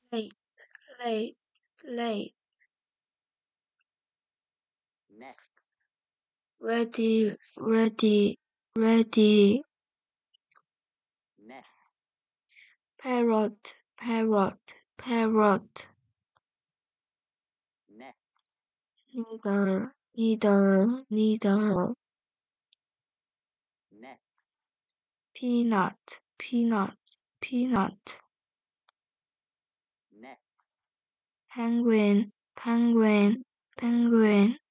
late, late, late. Next. Ready, ready, ready. Next. Parrot, parrot, parrot. Next. Neither, neither, neither. Next. Peanut, peanut, peanut. Next. Penguin, penguin, penguin.